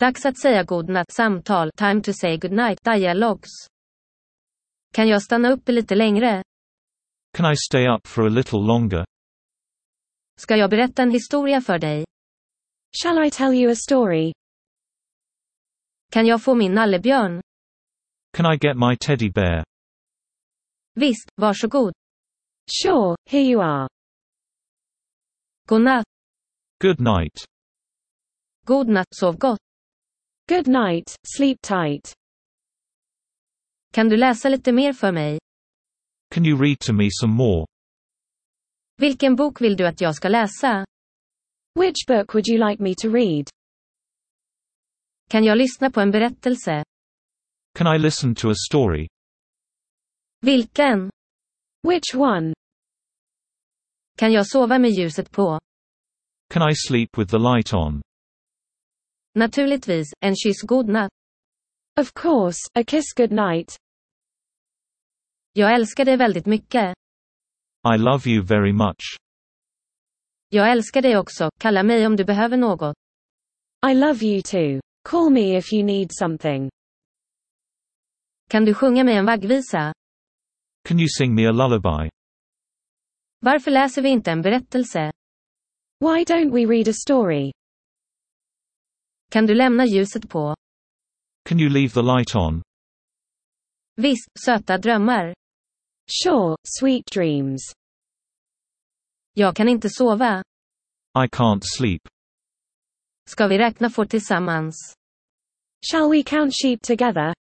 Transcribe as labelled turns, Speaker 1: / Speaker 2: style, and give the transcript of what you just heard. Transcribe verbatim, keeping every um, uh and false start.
Speaker 1: Dags att säga godnatt. Samtal. Time to say goodnight. Dialogues. Kan jag stanna uppe lite längre?
Speaker 2: Can I stay up for a little longer?
Speaker 1: Ska jag berätta en historia för dig?
Speaker 3: Shall I tell you a story?
Speaker 1: Kan jag få min nallebjörn?
Speaker 2: Can I get my teddy bear?
Speaker 1: Visst, varsågod.
Speaker 3: Sure, here you are.
Speaker 1: Godnatt.
Speaker 2: Good night.
Speaker 1: God natt, sov gott.
Speaker 3: Good night, sleep tight.
Speaker 1: Kan du läsa lite mer för mig?
Speaker 2: Can you read to me some more?
Speaker 1: Vilken bok vill du att jag ska läsa?
Speaker 3: Which book would you like me to read?
Speaker 1: Kan jag lyssna på en berättelse?
Speaker 2: Can I listen to a story?
Speaker 1: Vilken?
Speaker 3: Which one?
Speaker 1: Kan jag sova med ljuset på?
Speaker 2: Can I sleep with the light on?
Speaker 1: Naturligtvis, en kyss god natt.
Speaker 3: Of course, a kiss good night.
Speaker 1: Jag älskar dig väldigt mycket.
Speaker 2: I love you very much.
Speaker 1: Jag älskar dig också, kalla mig om du behöver något.
Speaker 3: I love you too. Call me if you need something.
Speaker 1: Kan du sjunga mig en vaggvisa?
Speaker 2: Can you sing me a lullaby?
Speaker 1: Varför läser vi inte en berättelse?
Speaker 3: Why don't we read a story?
Speaker 1: Kan du lämna ljuset på?
Speaker 2: Can you leave the light on?
Speaker 1: Visst, söta drömmar.
Speaker 3: Sure, sweet dreams.
Speaker 1: Jag kan inte sova.
Speaker 2: I can't sleep.
Speaker 1: Ska vi räkna får tillsammans?
Speaker 3: Shall we count sheep together?